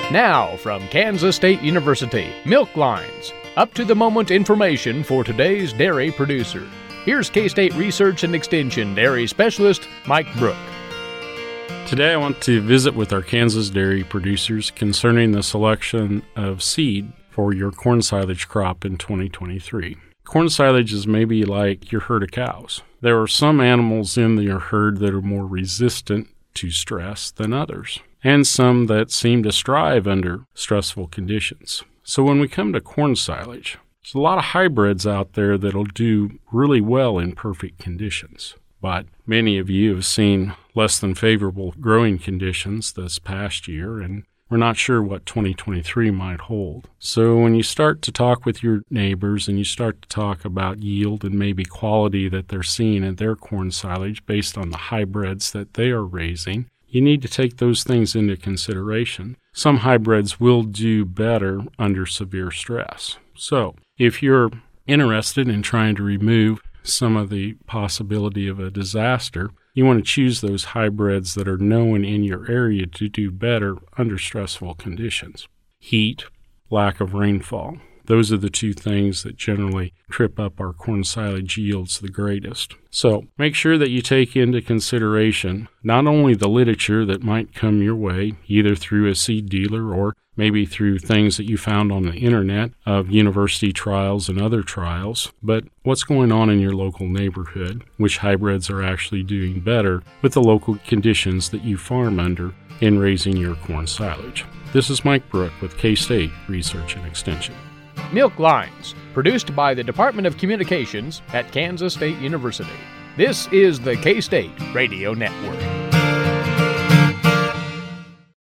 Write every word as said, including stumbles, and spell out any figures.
Now, from Kansas State University, Milk Lines, up-to-the-moment information for today's dairy producer. Here's K-State Research and Extension Dairy Specialist Mike Brook. Today I want to visit with our Kansas dairy producers concerning the selection of seed for your corn silage crop in twenty twenty-three. Corn silage is maybe like your herd of cows. There are some animals in your herd that are more resistant to stress than others, and some that seem to strive under stressful conditions. So when we come to corn silage, there's a lot of hybrids out there that'll do really well in perfect conditions. But many of you have seen less than favorable growing conditions this past year, and we're not sure what twenty twenty-three might hold. So when you start to talk with your neighbors and you start to talk about yield and maybe quality that they're seeing in their corn silage based on the hybrids that they are raising, you need to take those things into consideration. Some hybrids will do better under severe stress. So if you're interested in trying to remove some of the possibility of a disaster, you want to choose those hybrids that are known in your area to do better under stressful conditions. Heat, lack of rainfall. Those are the two things that generally trip up our corn silage yields the greatest. So make sure that you take into consideration not only the literature that might come your way, either through a seed dealer or maybe through things that you found on the internet of university trials and other trials, but what's going on in your local neighborhood, which hybrids are actually doing better with the local conditions that you farm under in raising your corn silage. This is Mike Brook with K-State Research and Extension. Milk Lines, produced by the Department of Communications at Kansas State University. This is the K-State Radio Network.